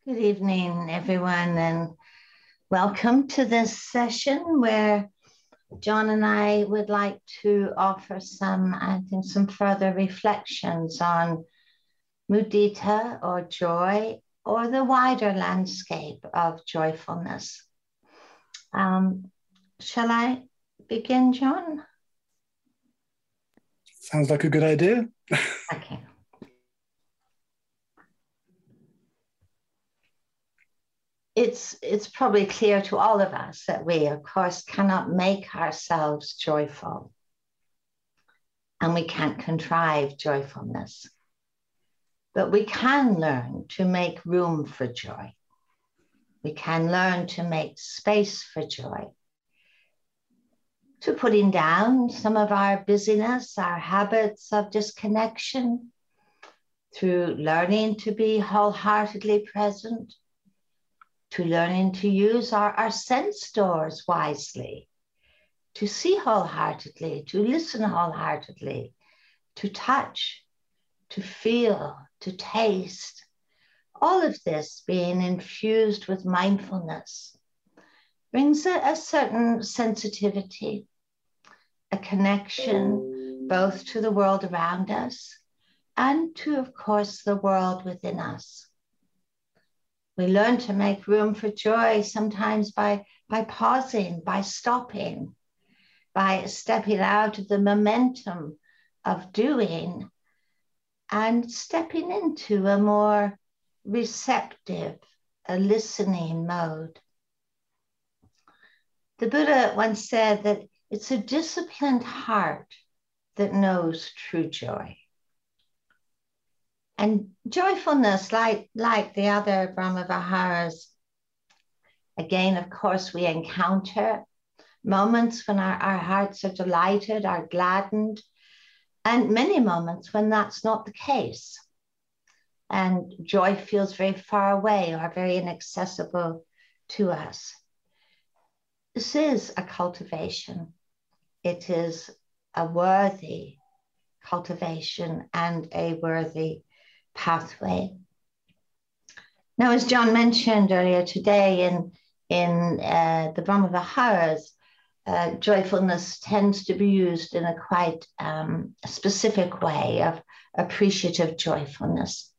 Good evening, everyone, and welcome to this session where John and I would like to offer some further reflections on mudita or joy, or the wider landscape of joyfulness. Shall I begin, John? Sounds like a good idea. Okay. It's probably clear to all of us that we, of course, cannot make ourselves joyful, and we can't contrive joyfulness. But we can learn to make room for joy. We can learn to make space for joy, to putting down some of our busyness, our habits of disconnection, through learning to be wholeheartedly present, to learning to use our sense doors wisely, to see wholeheartedly, to listen wholeheartedly, to touch, to feel, to taste. All of this being infused with mindfulness brings a certain sensitivity, a connection both to the world around us and to, of course, the world within us. We learn to make room for joy sometimes by pausing, by stopping, by stepping out of the momentum of doing and stepping into a more receptive, a listening mode. The Buddha once said that it's a disciplined heart that knows true joy. And joyfulness, like the other Brahmaviharas, again, of course, we encounter moments when our hearts are delighted, are gladdened, and many moments when that's not the case. And joy feels very far away or very inaccessible to us. This is a cultivation. It is a worthy cultivation and a worthy pathway. Now, as John mentioned earlier today, in the Brahmaviharas, joyfulness tends to be used in a quite specific way of appreciative joyfulness.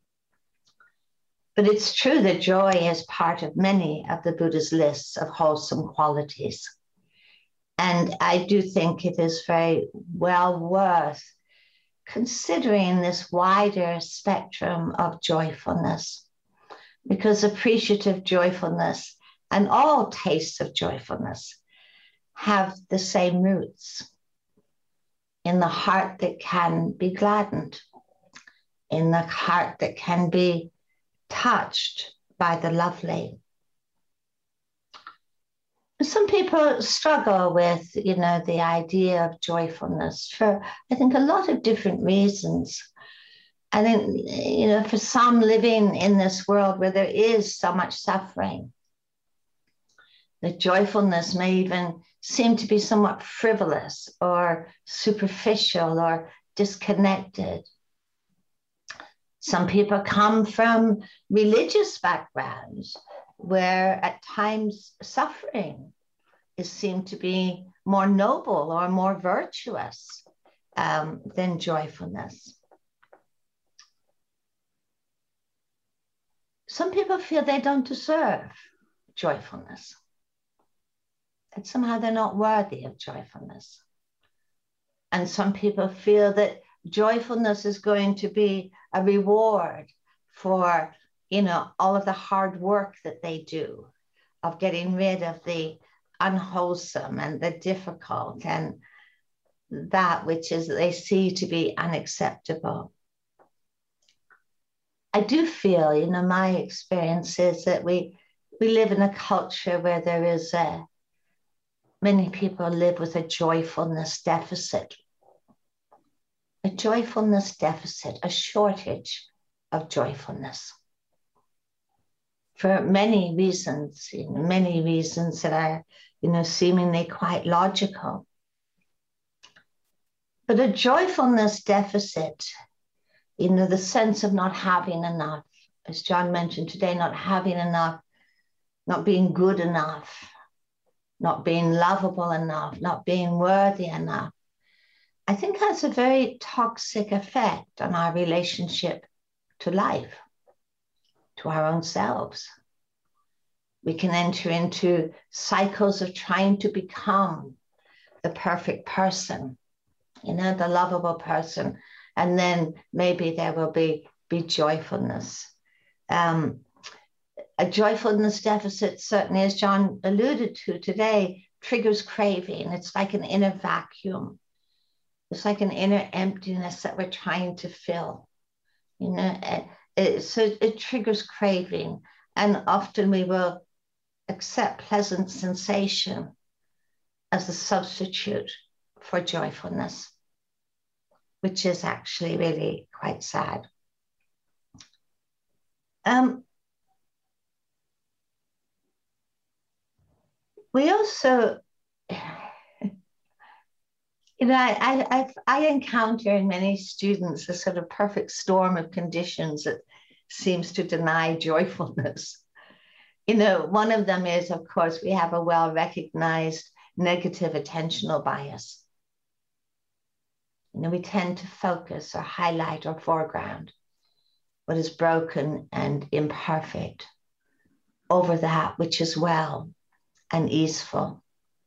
But it's true that joy is part of many of the Buddha's lists of wholesome qualities. And I do think it is very well worth considering this wider spectrum of joyfulness, because appreciative joyfulness and all tastes of joyfulness have the same roots in the heart that can be gladdened, in the heart that can be touched by the lovely. Some people struggle with, the idea of joyfulness for, I think, a lot of different reasons. I think, for some living in this world where there is so much suffering, the joyfulness may even seem to be somewhat frivolous or superficial or disconnected. Some people come from religious backgrounds where at times suffering is seen to be more noble or more virtuous than joyfulness. Some people feel they don't deserve joyfulness, that somehow they're not worthy of joyfulness. And some people feel that joyfulness is going to be a reward for all of the hard work that they do of getting rid of the unwholesome and the difficult and that which is they see to be unacceptable. I do feel, my experience is that we live in a culture where there is many people live with a joyfulness deficit. A joyfulness deficit, a shortage of joyfulness. For many reasons that are, seemingly quite logical. But a joyfulness deficit, the sense of not having enough, as John mentioned today, not having enough, not being good enough, not being lovable enough, not being worthy enough, I think has a very toxic effect on our relationship to life, to our own selves. We can enter into cycles of trying to become the perfect person, you know, the lovable person. And then maybe there will be joyfulness. A joyfulness deficit, certainly, as John alluded to today, triggers craving. It's like an inner vacuum. It's like an inner emptiness that we're trying to fill. You know, so it triggers craving. And often we will accept pleasant sensation as a substitute for joyfulness, which is actually really quite sad. We also, you know, I encounter in many students a sort of perfect storm of conditions that seems to deny joyfulness. You know, one of them is, of course, we have a well-recognized negative attentional bias. You know, we tend to focus or highlight or foreground what is broken and imperfect over that which is well and easeful.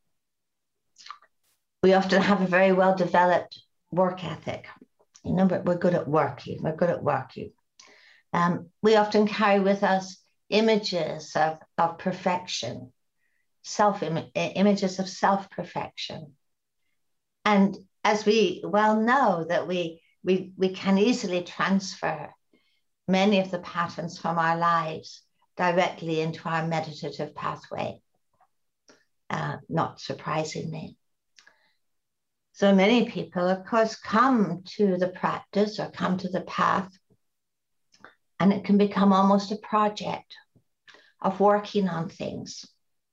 We often have a very well-developed work ethic. You know, we're good at working. We're good at working. We often carry with us images of perfection, images of self-perfection. And as we well know that we can easily transfer many of the patterns from our lives directly into our meditative pathway, not surprisingly. So many people, of course, come to the practice or come to the path, and it can become almost a project of working on things,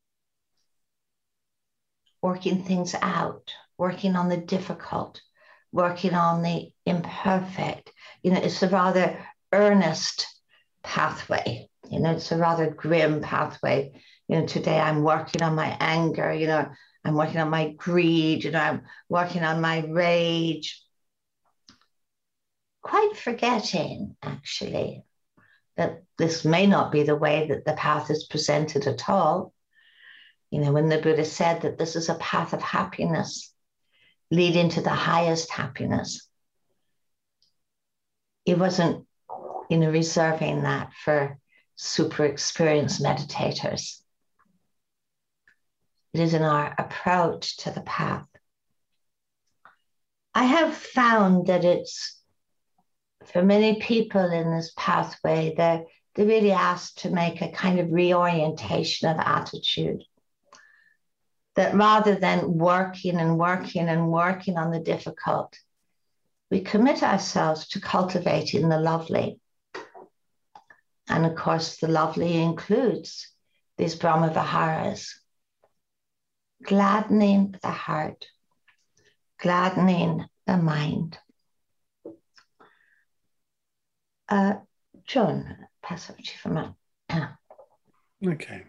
working things out, working on the difficult, working on the imperfect. You know, it's a rather earnest pathway. You know, it's a rather grim pathway. You know, today I'm working on my anger, you know, I'm working on my greed, you know, I'm working on my rage. Quite forgetting, actually, that this may not be the way that the path is presented at all. You know, when the Buddha said that this is a path of happiness, leading to the highest happiness, he wasn't, you know, reserving that for super experienced meditators. It is in our approach to the path. I have found that it's, for many people in this pathway, they're really asked to make a kind of reorientation of attitude. That rather than working and working and working on the difficult, we commit ourselves to cultivating the lovely. And of course, the lovely includes these Brahma Viharas, gladdening the heart, gladdening the mind. John, pass over to you for a minute. Okay.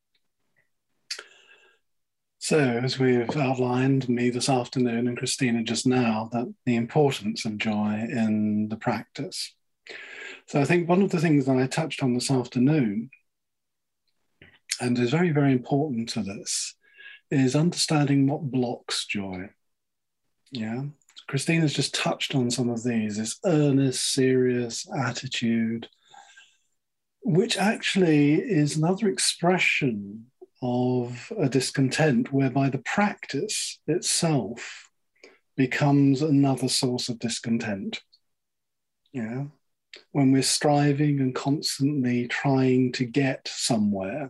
So, as we've outlined, me this afternoon and Christina just now, that the importance of joy in the practice. So I think one of the things that I touched on this afternoon, and is very, very important to this, is understanding what blocks joy. Yeah. Christina's just touched on some of these, this earnest, serious attitude, which actually is another expression of a discontent whereby the practice itself becomes another source of discontent. Yeah. When we're striving and constantly trying to get somewhere,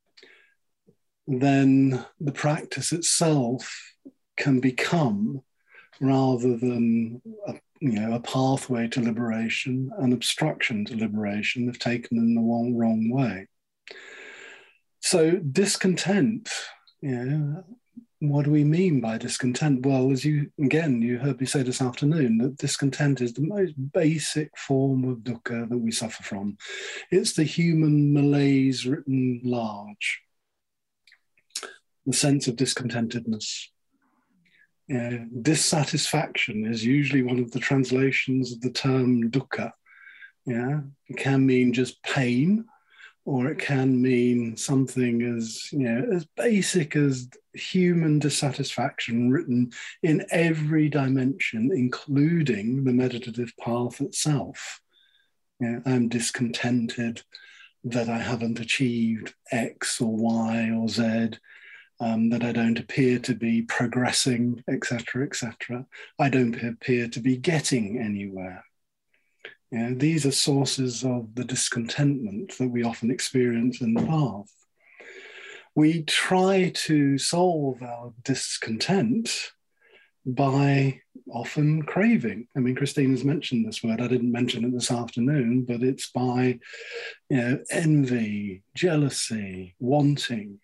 then the practice itself can become, rather than a pathway to liberation, an obstruction to liberation if taken in the wrong way. So discontent, what do we mean by discontent? Well, as you heard me say this afternoon, that discontent is the most basic form of dukkha that we suffer from. It's the human malaise written large, the sense of discontentedness. Dissatisfaction is usually one of the translations of the term dukkha. It can mean just pain, or it can mean something as basic as human dissatisfaction written in every dimension, including the meditative path itself. I'm discontented that I haven't achieved X or Y or Z, that I don't appear to be progressing, etc., etc. I don't appear to be getting anywhere. These are sources of the discontentment that we often experience in the path. We try to solve our discontent by often craving. I mean, Christina's mentioned this word. I didn't mention it this afternoon, but it's by envy, jealousy, wanting.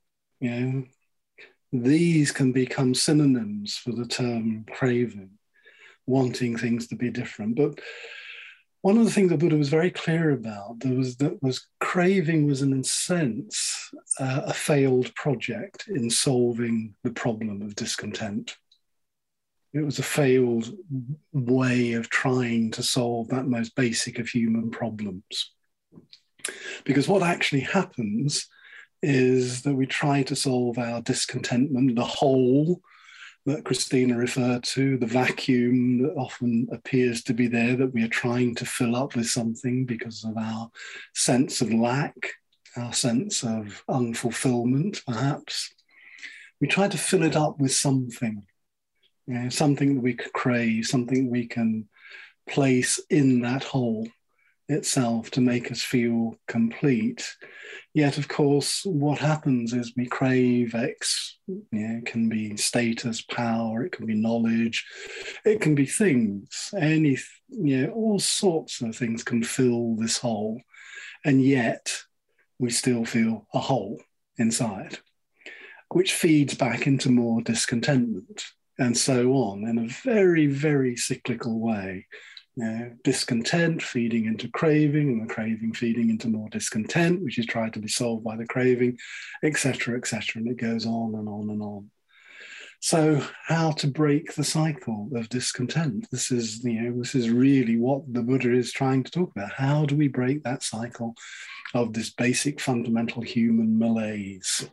These can become synonyms for the term craving, wanting things to be different. But one of the things the Buddha was very clear about was craving was, in a sense, a failed project in solving the problem of discontent. It was a failed way of trying to solve that most basic of human problems. Because what actually happens is that we try to solve our discontentment, the hole that Christina referred to, the vacuum that often appears to be there, that we are trying to fill up with something because of our sense of lack, our sense of unfulfillment, perhaps. We try to fill it up with something, something that we could crave, something we can place in that hole itself to make us feel complete. Yet, of course, what happens is we crave X. It can be status, power, it can be knowledge, it can be things, all sorts of things can fill this hole. And yet we still feel a hole inside, which feeds back into more discontentment and so on in a very, very cyclical way. Discontent feeding into craving, and the craving feeding into more discontent, which is tried to be solved by the craving, etc., etc., and it goes on and on and on. So, how to break the cycle of discontent? This is really what the Buddha is trying to talk about. How do we break that cycle of this basic fundamental human malaise?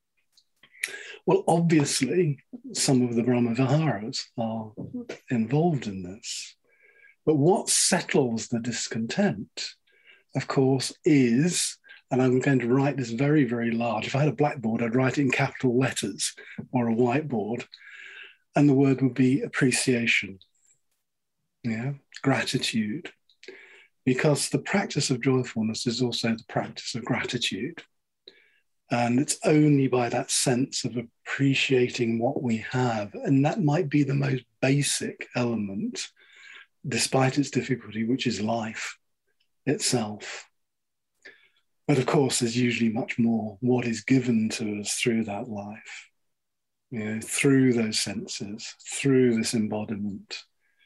Well, obviously, some of the Brahmaviharas are involved in this. But what settles the discontent, of course, is, and I'm going to write this very, very large. If I had a blackboard, I'd write it in capital letters, or a whiteboard, and the word would be appreciation, gratitude. Because the practice of joyfulness is also the practice of gratitude. And it's only by that sense of appreciating what we have, and that might be the most basic element, despite its difficulty, which is life itself. But of course, there's usually much more what is given to us through that life, through those senses, through this embodiment.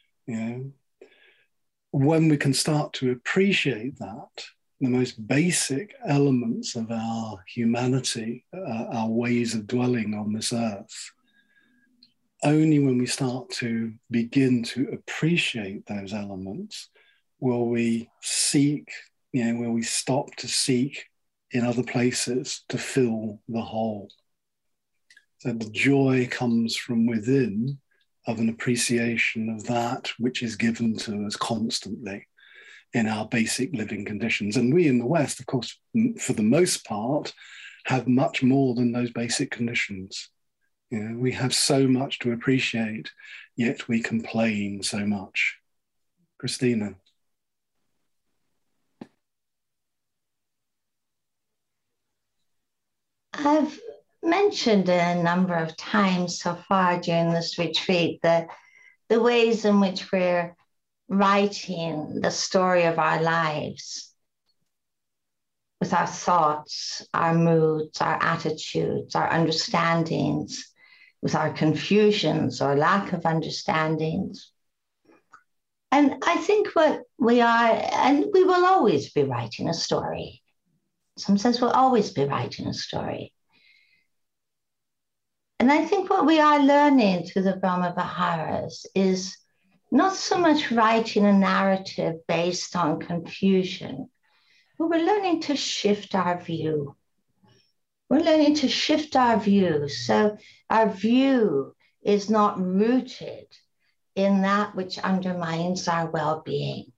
When we can start to appreciate that, the most basic elements of our humanity, our ways of dwelling on this earth, only when we start to begin to appreciate those elements will we seek, will we stop to seek in other places to fill the hole. So the joy comes from within of an appreciation of that which is given to us constantly in our basic living conditions. And we in the West, of course, for the most part, have much more than those basic conditions. We have so much to appreciate, yet we complain so much. Christina. I've mentioned a number of times so far during this retreat the ways in which we're writing the story of our lives with our thoughts, our moods, our attitudes, our understandings. with our confusions or lack of understandings. And I think what we are, and we will always be writing a story. Sometimes we'll always be writing a story. And I think what we are learning through the Brahma Viharas is not so much writing a narrative based on confusion, but we're learning to shift our view. We're learning to shift our view. So our view is not rooted in that which undermines our well-being.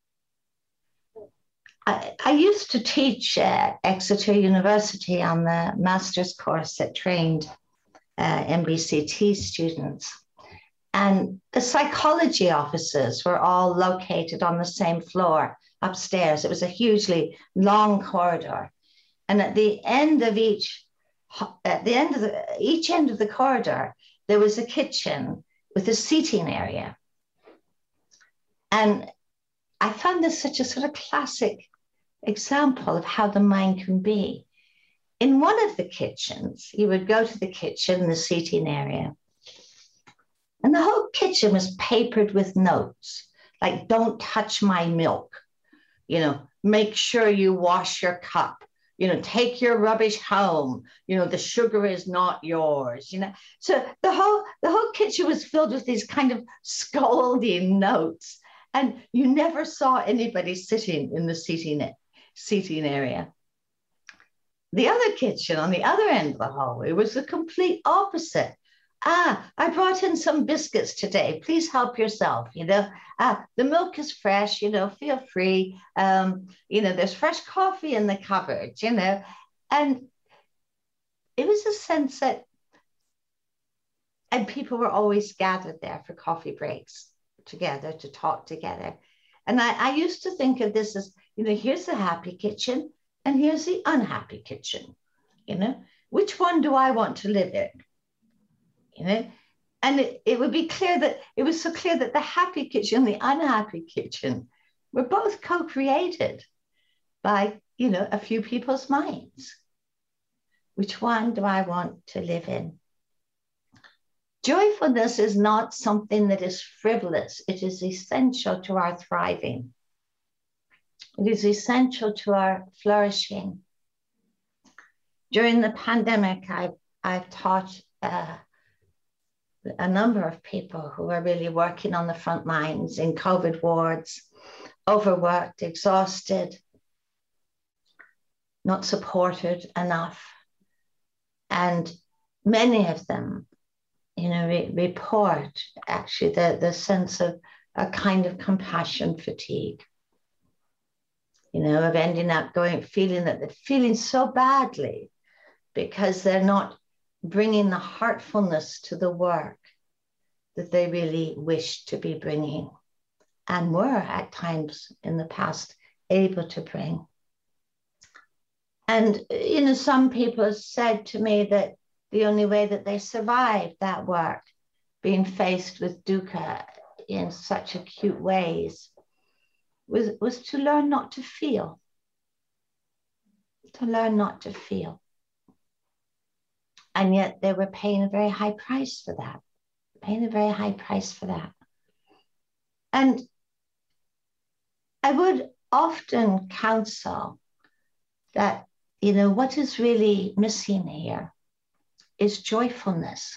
I used to teach at Exeter University on the master's course that trained MBCT students. And the psychology offices were all located on the same floor upstairs. It was a hugely long corridor. And at the end of each end of the corridor, there was a kitchen with a seating area. And I found this such a sort of classic example of how the mind can be. In one of the kitchens, you would go to the kitchen, the seating area, and the whole kitchen was papered with notes, like, don't touch my milk, make sure you wash your cup, take your rubbish home, the sugar is not yours, So the whole kitchen was filled with these kind of scolding notes, and you never saw anybody sitting in the seating area. The other kitchen on the other end of the hallway was the complete opposite. I brought in some biscuits today. Please help yourself. The milk is fresh, feel free. There's fresh coffee in the cupboard, and it was a sense that, and people were always gathered there for coffee breaks together to talk together. And I used to think of this as, here's the happy kitchen and here's the unhappy kitchen. Which one do I want to live in? And it would be clear that it was so clear that the happy kitchen and the unhappy kitchen were both co-created by, a few people's minds. Which one do I want to live in? Joyfulness is not something that is frivolous. It is essential to our thriving. It is essential to our flourishing. During the pandemic, I've taught a number of people who are really working on the front lines in COVID wards, overworked, exhausted, not supported enough. And many of them, report actually the sense of a kind of compassion fatigue, of ending up feeling so badly because they're not bringing the heartfulness to the work that they really wish to be bringing and were at times in the past able to bring. And, some people said to me that the only way that they survived that work, being faced with dukkha in such acute ways, was to learn not to feel. To learn not to feel. And yet they were paying a very high price for that. And I would often counsel that, what is really missing here is joyfulness.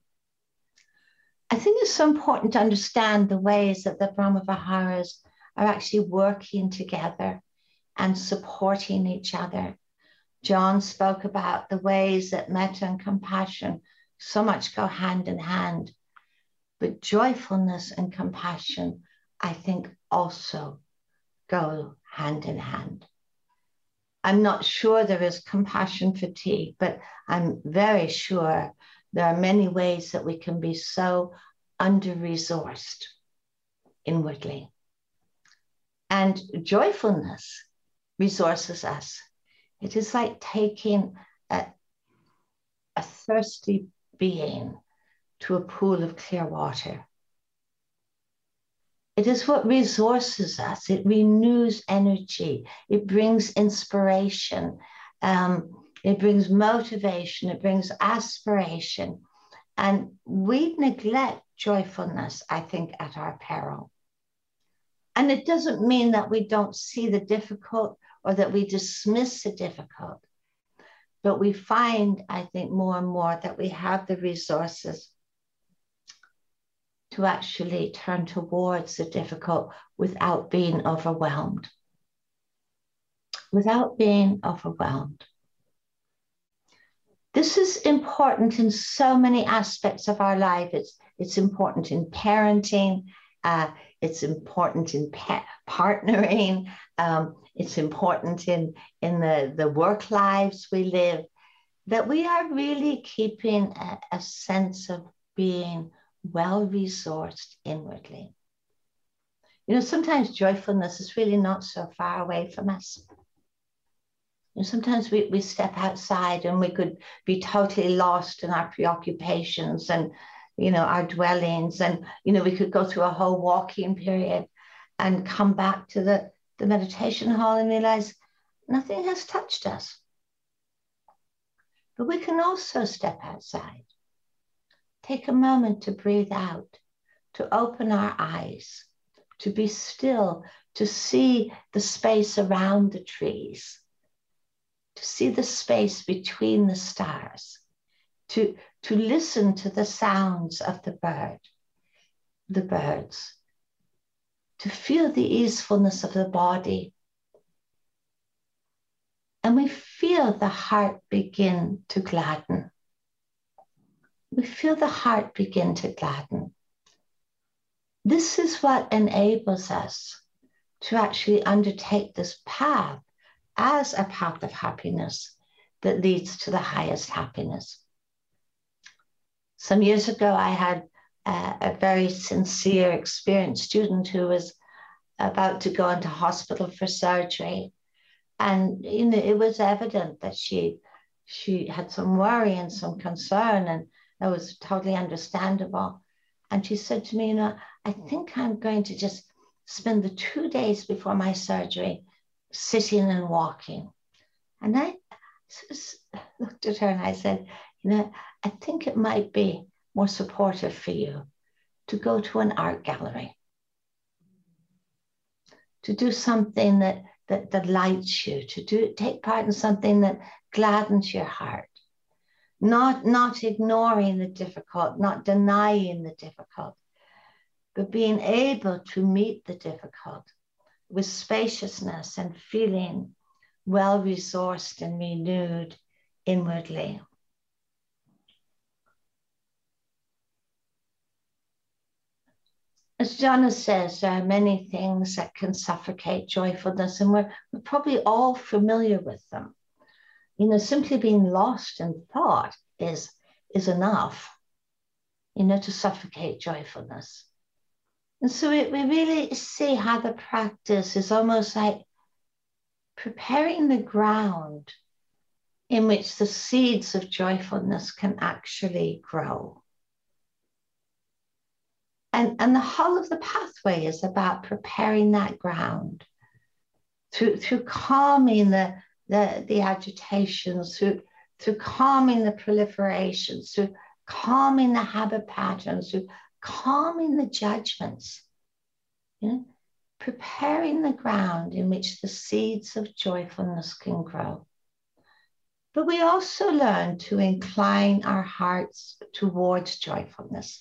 I think it's so important to understand the ways that the Brahma Viharas are actually working together and supporting each other. John spoke about the ways that metta and compassion so much go hand in hand, but joyfulness and compassion, I think, also go hand in hand. I'm not sure there is compassion fatigue, but I'm very sure there are many ways that we can be so under-resourced inwardly. And joyfulness resources us. It is like taking a thirsty being to a pool of clear water. It is what resources us. It renews energy. It brings inspiration. It brings motivation. It brings aspiration. And we neglect joyfulness, I think, at our peril. And it doesn't mean that we don't see the difficult or that we dismiss the difficult. But we find, I think, more and more that we have the resources to actually turn towards the difficult without being overwhelmed. Without being overwhelmed. This is important in so many aspects of our life. It's important in parenting. It's important in partnering. It's important in the work lives we live, that we are really keeping a sense of being well-resourced inwardly. You know, sometimes joyfulness is really not so far away from us. You know, sometimes we step outside and we could be totally lost in our preoccupations and, you know, our dwellings. And, you know, we could go through a whole walking period and come back to the meditation hall and realize nothing has touched us. But we can also step outside, take a moment to breathe out, to open our eyes, to be still, to see the space around the trees, to see the space between the stars, to listen to the sounds of the birds, to feel the easefulness of the body. And we feel the heart begin to gladden. We feel the heart begin to gladden. This is what enables us to actually undertake this path as a path of happiness that leads to the highest happiness. Some years ago, I had a very sincere, experienced student who was about to go into hospital for surgery. And you know, it was evident that she had some worry and some concern, and that was totally understandable. And she said to me, you know, I think I'm going to just spend the 2 days before my surgery sitting and walking. And I looked at her and I said, you know, I think it might be more supportive for you to go to an art gallery, to do something that delights you, to take part in something that gladdens your heart, not ignoring the difficult, not denying the difficult, but being able to meet the difficult with spaciousness and feeling well-resourced and renewed inwardly. As Jana says, there are many things that can suffocate joyfulness, and we're probably all familiar with them. You know, simply being lost in thought is enough, you know, to suffocate joyfulness. And so we really see how the practice is almost like preparing the ground in which the seeds of joyfulness can actually grow. And the whole of the pathway is about preparing that ground through calming the agitations, through calming the proliferations, through calming the habit patterns, through calming the judgments, you know, preparing the ground in which the seeds of joyfulness can grow. But we also learn to incline our hearts towards joyfulness,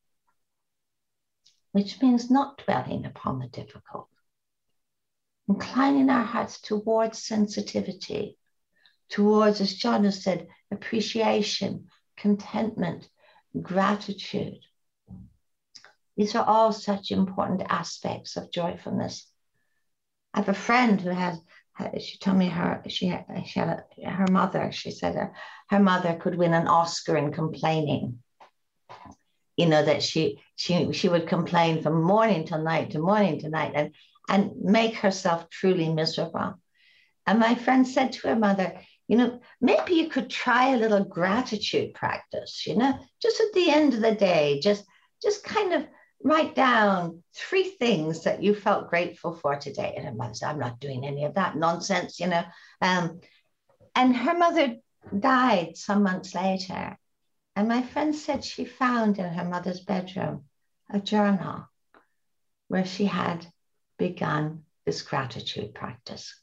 which means not dwelling upon the difficult, inclining our hearts towards sensitivity, towards, as John has said, appreciation, contentment, gratitude. These are all such important aspects of joyfulness. I have a friend who she told me her mother, she said her mother could win an Oscar in complaining. You know, that she would complain from morning till night to morning to night and make herself truly miserable. And my friend said to her mother, you know, maybe you could try a little gratitude practice, you know, just at the end of the day, just kind of write down 3 things that you felt grateful for today. And her mother said, I'm not doing any of that nonsense, you know. And her mother died some months later. And my friend said she found in her mother's bedroom a journal where she had begun this gratitude practice.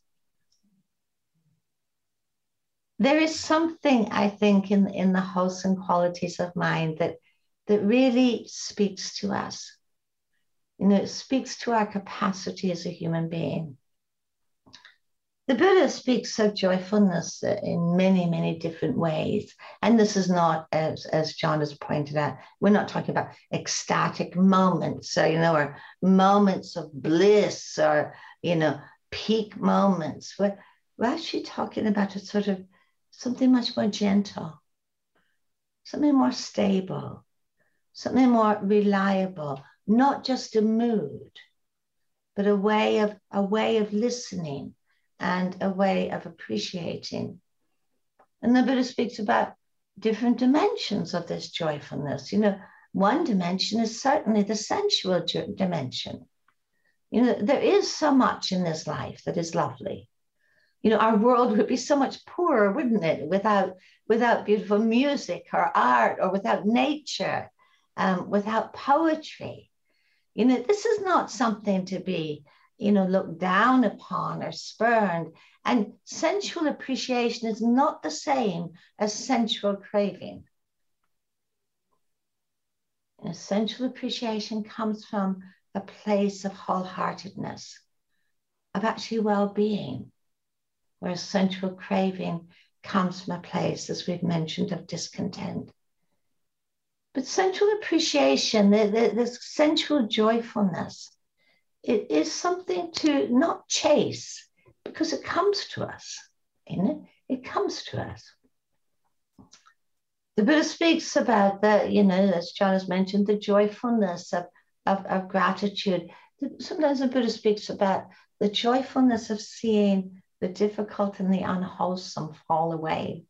There is something, I think, in the wholesome qualities of mind that really speaks to us. You know, it speaks to our capacity as a human being. The Buddha speaks of joyfulness in many, many different ways. And this is not, as John has pointed out, we're not talking about ecstatic moments, or moments of bliss or, peak moments. We're actually talking about a sort of something much more gentle, something more stable, something more reliable, not just a mood, but a way of listening and a way of appreciating. And the Buddha speaks about different dimensions of this joyfulness. One dimension is certainly the sensual dimension. There is so much in this life that is lovely. Our world would be so much poorer, wouldn't it, without beautiful music or art, or without nature, without poetry. This is not something to be, looked down upon or spurned. And sensual appreciation is not the same as sensual craving. Sensual appreciation comes from a place of wholeheartedness, of actually well-being, whereas sensual craving comes from a place, as we've mentioned, of discontent. But sensual appreciation, this sensual joyfulness, it is something to not chase, because it comes to us. It comes to us. The Buddha speaks about as John has mentioned, the joyfulness of gratitude. Sometimes the Buddha speaks about the joyfulness of seeing the difficult and the unwholesome fall away.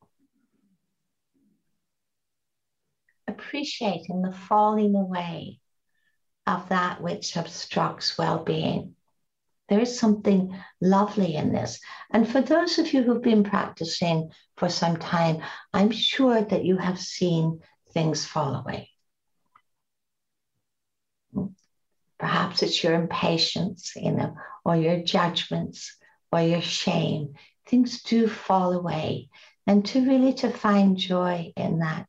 Appreciating the falling away of that which obstructs well-being. There is something lovely in this. And for those of you who've been practicing for some time, I'm sure that you have seen things fall away. Perhaps it's your impatience, or your judgments, or your shame. Things do fall away. And to find joy in that.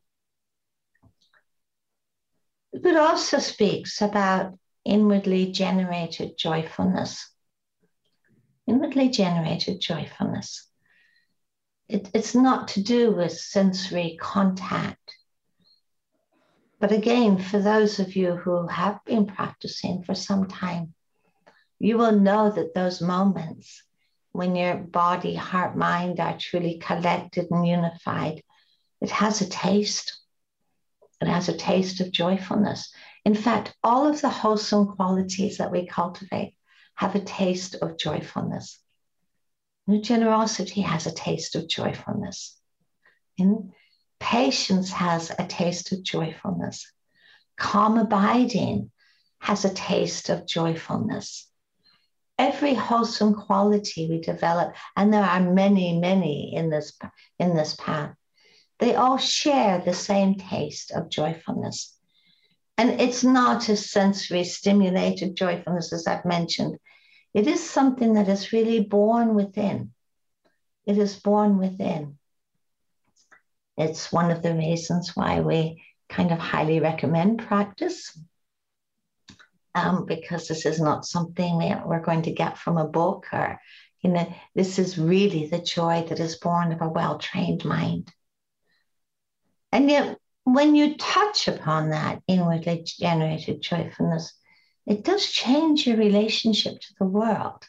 The Buddha also speaks about inwardly generated joyfulness. Inwardly generated joyfulness. It's not to do with sensory contact. But again, for those of you who have been practicing for some time, you will know that those moments when your body, heart, mind are truly collected and unified, it has a taste. It has a taste of joyfulness. In fact, all of the wholesome qualities that we cultivate have a taste of joyfulness. Generosity has a taste of joyfulness. Patience has a taste of joyfulness. Calm abiding has a taste of joyfulness. Every wholesome quality we develop, and there are many, many in this path, they all share the same taste of joyfulness. And it's not a sensory stimulated joyfulness, as I've mentioned. It is something that is really born within. It is born within. It's one of the reasons why we kind of highly recommend practice, because this is not something that we're going to get from a book, or, this is really the joy that is born of a well-trained mind. And yet, when you touch upon that inwardly generated joyfulness, it does change your relationship to the world.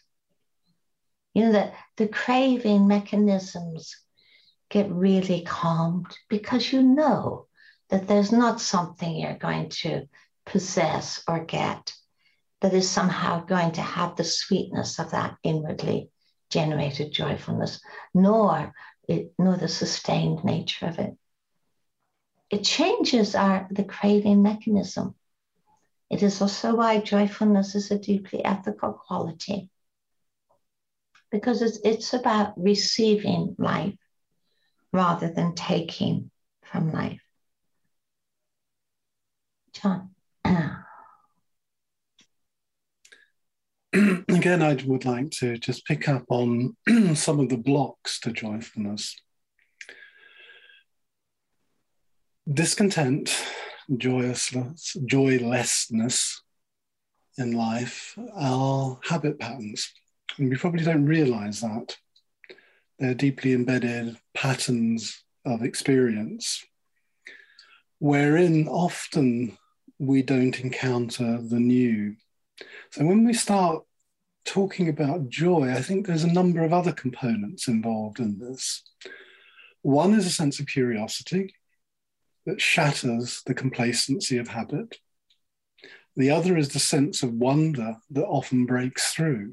The craving mechanisms get really calmed, because you know that there's not something you're going to possess or get that is somehow going to have the sweetness of that inwardly generated joyfulness, nor the sustained nature of it. It changes the craving mechanism. It is also why joyfulness is a deeply ethical quality, because it's about receiving life rather than taking from life. John. Again, I would like to just pick up on some of the blocks to joyfulness. Discontent, joylessness in life are habit patterns. And we probably don't realize that. They're deeply embedded patterns of experience, wherein often we don't encounter the new. So when we start talking about joy, I think there's a number of other components involved in this. One is a sense of curiosity that shatters the complacency of habit. The other is the sense of wonder that often breaks through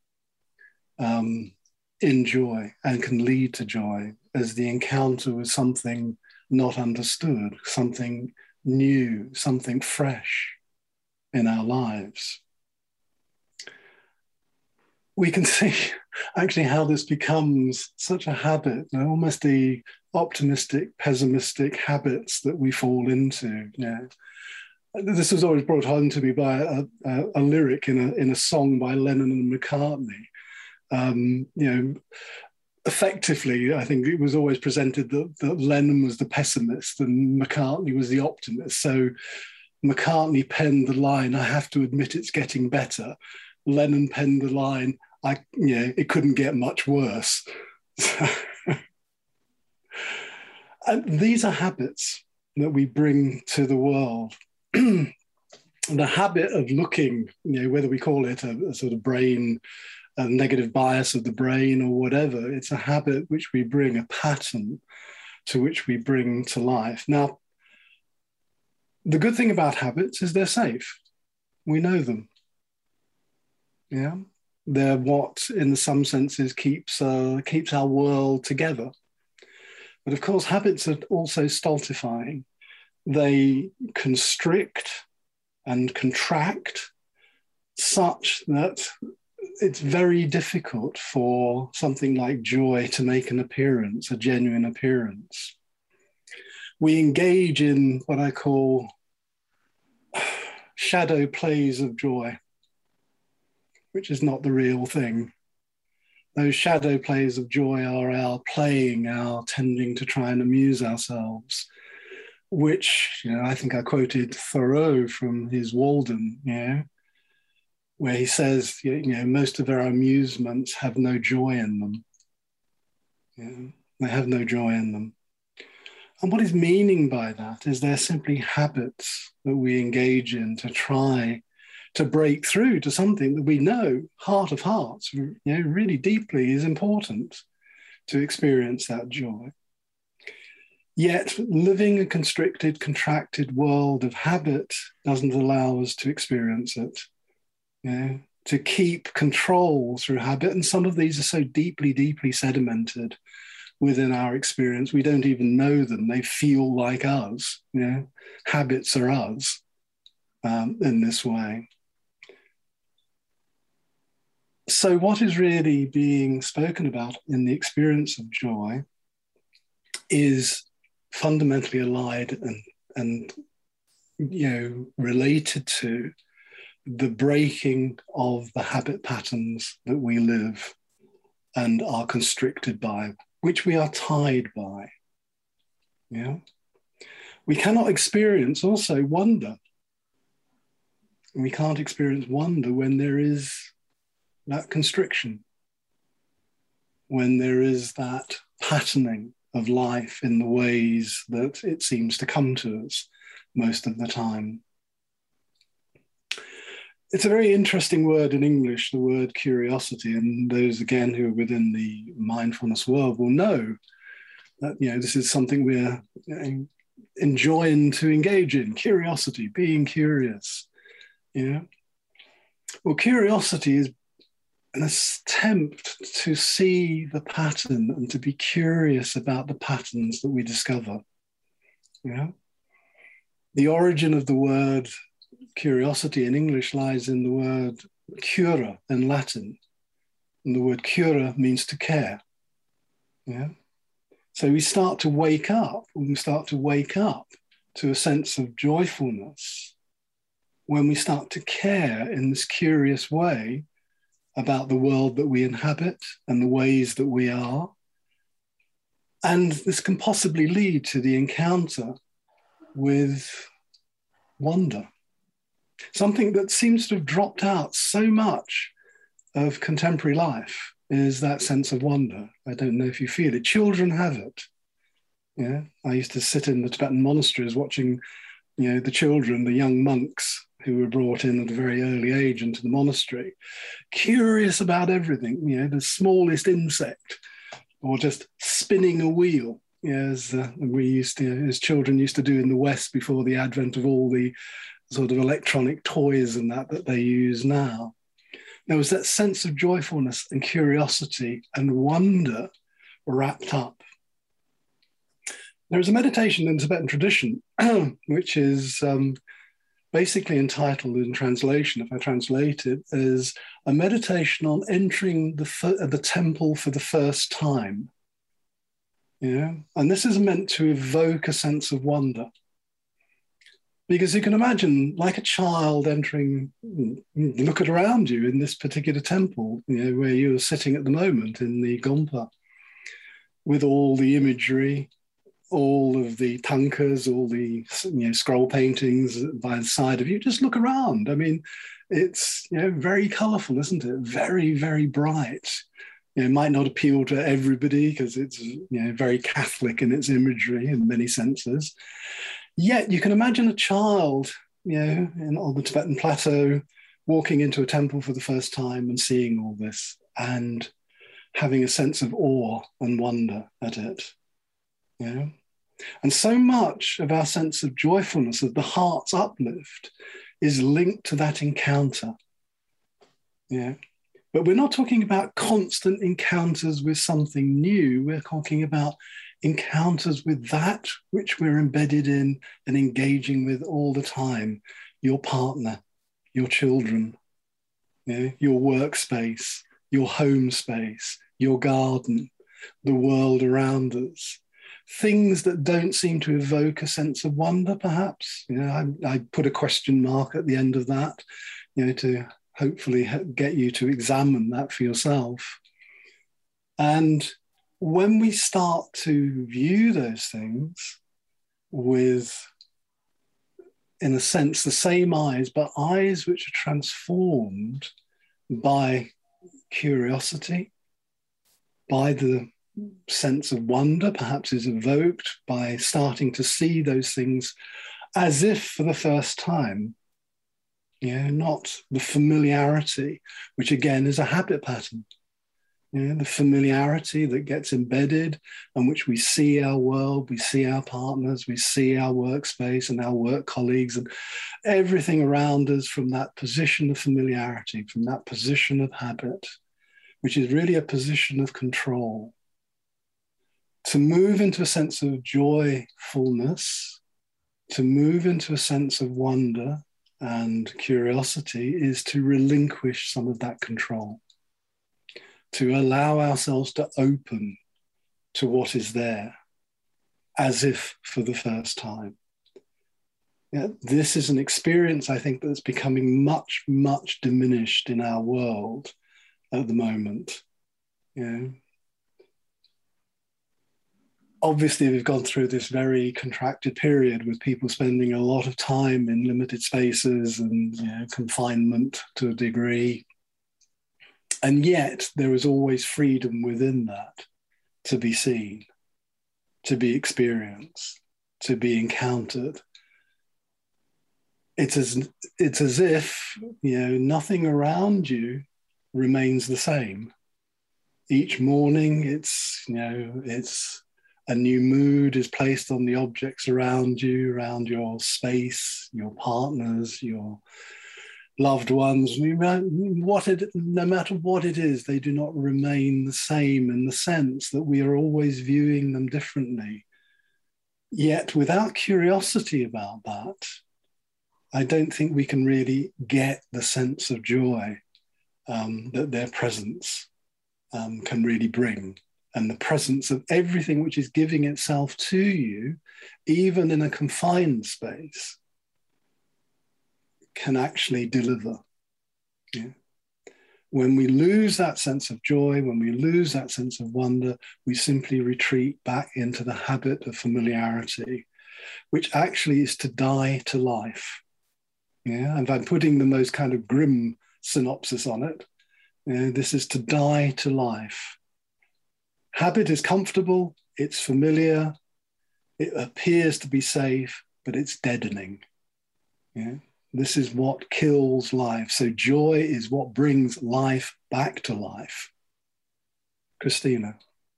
in joy and can lead to joy as the encounter with something not understood, something new, something fresh in our lives. We can see actually how this becomes such a habit, almost the optimistic, pessimistic habits that we fall into. This was always brought home to me by a lyric in a song by Lennon and McCartney. Effectively, I think it was always presented that Lennon was the pessimist and McCartney was the optimist. So McCartney penned the line, "I have to admit it's getting better." Lennon penned the line, it couldn't get much worse. And these are habits that we bring to the world. The habit of looking, whether we call it a sort of brain, a negative bias of the brain or whatever, it's a habit which we bring, a pattern to which we bring to life. Now, the good thing about habits is they're safe. We know them. Yeah, they're what, in some senses, keeps our world together. But of course, habits are also stultifying. They constrict and contract such that it's very difficult for something like joy to make an appearance, a genuine appearance. We engage in what I call shadow plays of joy, which is not the real thing. Those shadow plays of joy are our playing, our tending to try and amuse ourselves, which, I think I quoted Thoreau from his Walden, where he says, most of our amusements have no joy in them. They have no joy in them. And what he's meaning by that is they're simply habits that we engage in to try to break through to something that we know, heart of hearts, really deeply is important to experience that joy. Yet living a constricted, contracted world of habit doesn't allow us to experience it, to keep control through habit. And some of these are so deeply, deeply sedimented within our experience, we don't even know them. They feel like us. Habits are us in this way. So what is really being spoken about in the experience of joy is fundamentally allied and related to the breaking of the habit patterns that we live and are constricted by, which we are tied by. We cannot experience also wonder. We can't experience wonder when there is that constriction, when there is that patterning of life in the ways that it seems to come to us most of the time. It's a very interesting word in English, the word curiosity, and those again who are within the mindfulness world will know that this is something we're enjoying to engage in, curiosity, being curious. Well, curiosity is an attempt to see the pattern and to be curious about the patterns that we discover. The origin of the word curiosity in English lies in the word cura in Latin. And the word cura means to care. So we start to wake up, and we start to wake up to a sense of joyfulness when we start to care in this curious way about the world that we inhabit and the ways that we are. And this can possibly lead to the encounter with wonder, something that seems to have dropped out so much of contemporary life is that sense of wonder. I don't know if you feel it. Children have it. Yeah, I used to sit in the Tibetan monasteries watching, the children, the young monks who were brought in at a very early age into the monastery, curious about everything, the smallest insect, or just spinning a wheel, as we used to, as children used to do in the West before the advent of all the sort of electronic toys and that they use now. There was that sense of joyfulness and curiosity and wonder wrapped up. There is a meditation in the Tibetan tradition, which is basically entitled in translation, if I translate it, as a meditation on entering the temple for the first time. And this is meant to evoke a sense of wonder. Because you can imagine, like a child entering, look at around you in this particular temple, where you're sitting at the moment in the Gompa, with all the imagery, all of the tankas, all the scroll paintings by the side of you. Just look around. I mean, it's very colourful, isn't it? Very, very bright. It might not appeal to everybody because it's very Catholic in its imagery in many senses. Yet you can imagine a child, on the Tibetan plateau, walking into a temple for the first time and seeing all this and having a sense of awe and wonder at it. And so much of our sense of joyfulness, of the heart's uplift, is linked to that encounter. But we're not talking about constant encounters with something new. We're talking about encounters with that which we're embedded in and engaging with all the time. Your partner, your children, your workspace, your home space, your garden, the world around us. Things that don't seem to evoke a sense of wonder, perhaps. I put a question mark at the end of that, to hopefully get you to examine that for yourself. And when we start to view those things with, in a sense, the same eyes, but eyes which are transformed by curiosity, by the sense of wonder perhaps is evoked by starting to see those things as if for the first time, not the familiarity, which again is a habit pattern, the familiarity that gets embedded and which we see our world, we see our partners, we see our workspace and our work colleagues and everything around us from that position of familiarity, from that position of habit, which is really a position of control. To move into a sense of joyfulness, to move into a sense of wonder and curiosity is to relinquish some of that control, to allow ourselves to open to what is there as if for the first time. This is an experience, I think, that's becoming much, much diminished in our world at the moment. Obviously, we've gone through this very contracted period with people spending a lot of time in limited spaces and confinement to a degree. And yet there is always freedom within that to be seen, to be experienced, to be encountered. It's as if nothing around you remains the same. Each morning, it's a new mood is placed on the objects around you, around your space, your partners, your loved ones. No matter what it is, they do not remain the same in the sense that we are always viewing them differently. Yet without curiosity about that, I don't think we can really get the sense of joy that their presence can really bring. and the presence of everything which is giving itself to you, even in a confined space, can actually deliver. Yeah. When we lose that sense of joy, when we lose that sense of wonder, we simply retreat back into the habit of familiarity, which actually is to die to life. Yeah, and I'm putting the most kind of grim synopsis on it. This is to die to life. Habit is comfortable, it's familiar, it appears to be safe, but it's deadening. Yeah? This is what kills life. So joy is what brings life back to life. Christina.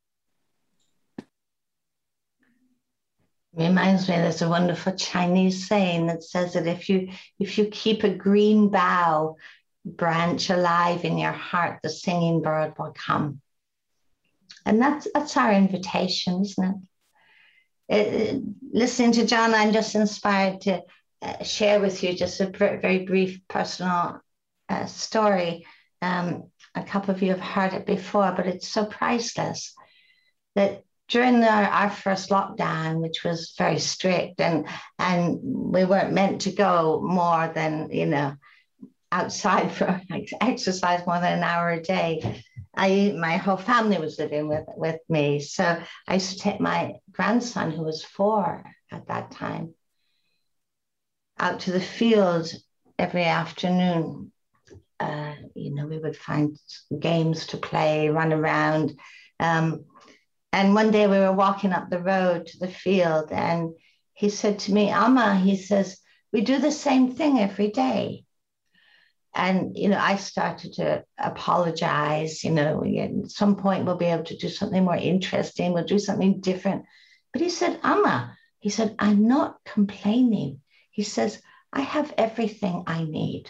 Reminds me, there's a wonderful Chinese saying that says that if you keep a green bough branch alive in your heart, the singing bird will come. And that's our invitation, isn't it? Listening to John, I'm just inspired to share with you just a very brief personal story. A couple of you have heard it before, but it's so priceless that during our first lockdown, which was very strict, and we weren't meant to go more than, outside for exercise more than an hour a day. My whole family was living with me. So I used to take my grandson, who was 4 at that time, out to the field every afternoon. We would find games to play, run around. And one day we were walking up the road to the field, and he said to me, Amma, he says, we do the same thing every day. And, I started to apologize, at some point we'll be able to do something more interesting. We'll do something different. But he said, Amma, he said, I'm not complaining. He says, I have everything I need.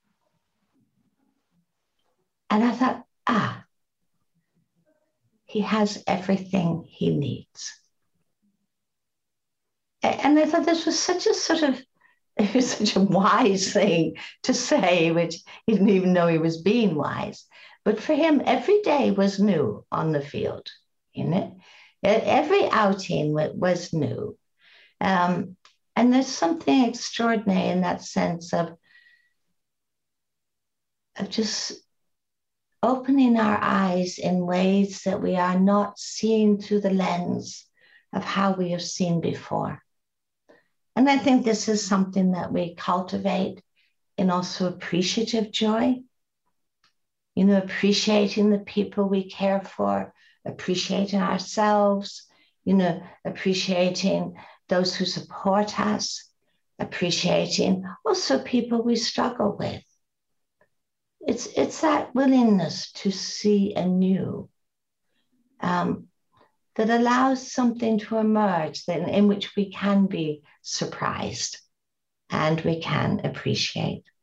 And I thought, he has everything he needs. And I thought this was such a wise thing to say, which he didn't even know he was being wise. But for him, every day was new on the field, Every outing was new. And there's something extraordinary in that sense of just opening our eyes in ways that we are not seeing through the lens of how we have seen before. And I think this is something that we cultivate in also appreciative joy, appreciating the people we care for, appreciating ourselves, appreciating those who support us, appreciating also people we struggle with. It's that willingness to see anew that allows something to emerge in which we can be surprised and we can appreciate.